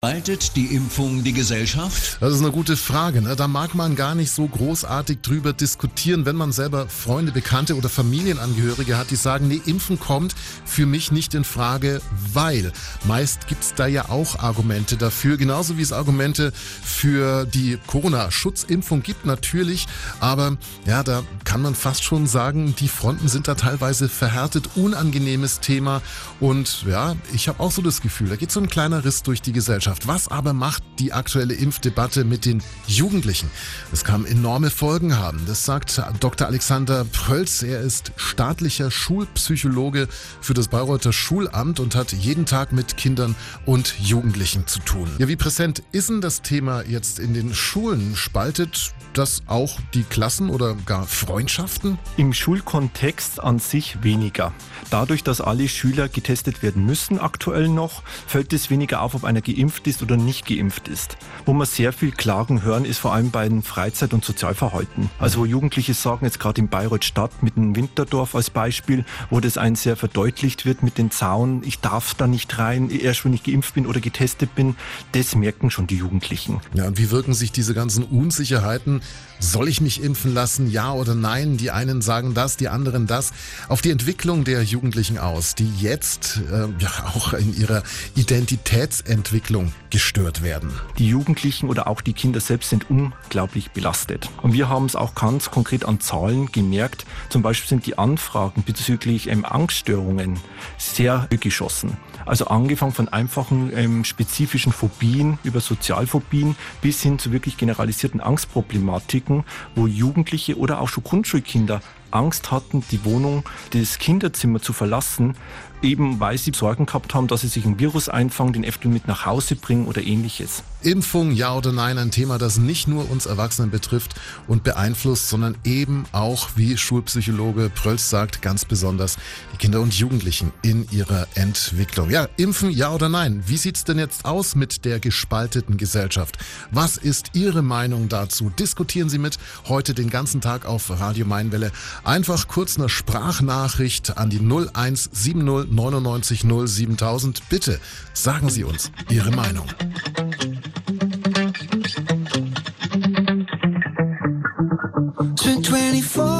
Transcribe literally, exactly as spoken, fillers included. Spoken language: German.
Spaltet die Impfung die Gesellschaft? Das ist eine gute Frage. Ne? Da mag man gar nicht so großartig drüber diskutieren, wenn man selber Freunde, Bekannte oder Familienangehörige hat, die sagen, nee, Impfen kommt für mich nicht in Frage, weil meist gibt's da ja auch Argumente dafür, genauso wie es Argumente für die Corona-Schutzimpfung gibt natürlich, aber ja, da kann man fast schon sagen, die Fronten sind da teilweise verhärtet, unangenehmes Thema und ja, ich habe auch so das Gefühl, da geht so ein kleiner Riss durch die Gesellschaft. Was aber macht die aktuelle Impfdebatte mit den Jugendlichen? Es kann enorme Folgen haben. Das sagt Doktor Alexander Prölz. Er ist staatlicher Schulpsychologe für das Bayreuther Schulamt und hat jeden Tag mit Kindern und Jugendlichen zu tun. Ja, wie präsent ist denn das Thema jetzt in den Schulen? Spaltet das auch die Klassen oder gar Freundschaften? Im Schulkontext an sich weniger. Dadurch, dass alle Schüler getestet werden müssen aktuell noch, fällt es weniger auf, ob einer geimpft ist oder nicht geimpft ist. Wo wir sehr viel Klagen hören, ist vor allem bei den Freizeit- und Sozialverhalten. Also wo Jugendliche sagen, jetzt gerade in Bayreuth Stadt mit dem Winterdorf als Beispiel, wo das einen sehr verdeutlicht wird mit den Zaun, ich darf da nicht rein, erst wenn ich geimpft bin oder getestet bin, das merken schon die Jugendlichen. Ja, und wie wirken sich diese ganzen Unsicherheiten? Soll ich mich impfen lassen, ja oder nein? Die einen sagen das, die anderen das. Auf die Entwicklung der Jugendlichen aus, die jetzt äh, ja auch in ihrer Identitätsentwicklung gestört werden. Die Jugendlichen oder auch die Kinder selbst sind unglaublich belastet. Und wir haben es auch ganz konkret an Zahlen gemerkt. Zum Beispiel sind die Anfragen bezüglich ähm, Angststörungen sehr geschossen. Also angefangen von einfachen ähm, spezifischen Phobien über Sozialphobien bis hin zu wirklich generalisierten Angstproblematiken, wo Jugendliche oder auch schon Grundschulkinder Angst hatten, die Wohnung, das Kinderzimmer zu verlassen, eben weil sie Sorgen gehabt haben, dass sie sich ein Virus einfangen, den eventuell mit nach Hause bringen oder ähnliches. Impfung, ja oder nein, ein Thema, das nicht nur uns Erwachsenen betrifft und beeinflusst, sondern eben auch, wie Schulpsychologe Prölz sagt, ganz besonders die Kinder und Jugendlichen in ihrer Entwicklung. Ja, impfen, ja oder nein? Wie sieht's denn jetzt aus mit der gespalteten Gesellschaft? Was ist Ihre Meinung dazu? Diskutieren Sie mit heute den ganzen Tag auf Radio Mainwelle. Einfach kurz eine Sprachnachricht an die null eins sieben null neunundneunzig null siebentausend. Bitte sagen Sie uns Ihre Meinung. twenty-four